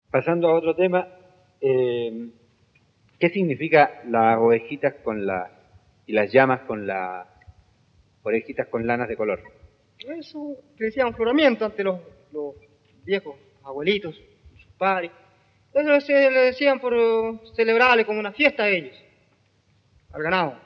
Pasando a otro tema, ¿qué significa las ovejitas y las llamas con las orejitas con lanas de color? Eso que decían floramiento ante los viejos abuelitos, sus padres. Eso le decían por celebrarle como una fiesta a ellos, al ganado.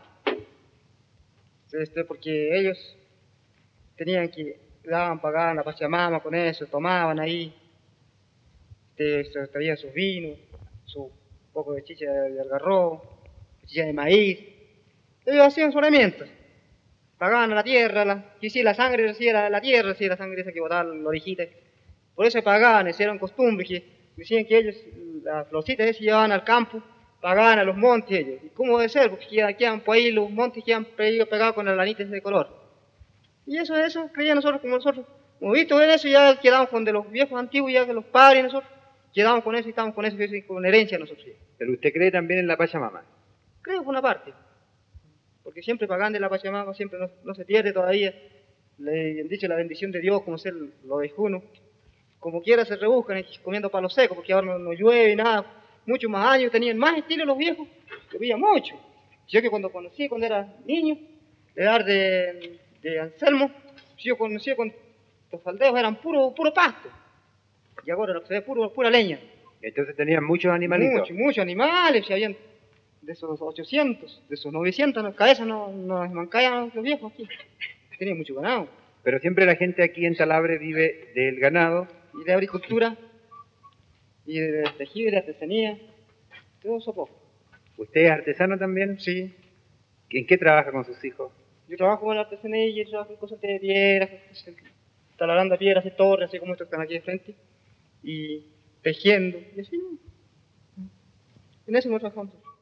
Porque ellos tenían que daban pagar a la Pachamama con eso, tomaban ahí, traían sus vinos, su poco de chicha de algarrobo, chicha de maíz. Ellos hacían solamientos, pagaban a la tierra, que si la sangre si era la tierra, si la sangre esa que botaban la orejita. Por eso pagaban, eso era un costumbre, que decían que ellos, las florcitas esas llevaban al campo, pagaban a los montes ellos. ¿Y cómo debe ser? Porque quedan por ahí los montes quedan pegados con las lanitas de color. Y eso creían nosotros, como visto en eso, ya quedamos con de los viejos antiguos, ya que los padres nosotros, quedamos con eso y estamos con eso, con herencia nosotros. Pero usted cree también en la Pachamama. Creo por una parte, porque siempre pagan de la Pachamama, siempre no se pierde todavía. Le han dicho la bendición de Dios, como ser los viejunos. Como quiera se rebuscan comiendo palos secos, porque ahora no llueve nada. Muchos más años tenían más estilo los viejos, llovía mucho. Yo que cuando era niño, la edad de Anselmo, yo conocí con los faldeos eran puro pasto. Y ahora lo que se ve pura leña. Entonces tenían muchos animalitos. Muchos animales, y habían de esos 800, de esos 900 cabezas no mancaban los viejos aquí. Tenían mucho ganado. Pero siempre la gente aquí en Talabre vive del ganado. Y de agricultura, y de tejido y de artesanía, todo eso poco. ¿Usted es artesano también? Sí. ¿En qué trabaja con sus hijos? Yo trabajo con la artesanía y yo trabajo en cosas de piedras, taladrando piedras y torres, así como estos que están aquí de frente, y tejiendo, y así. En eso me trabajamos.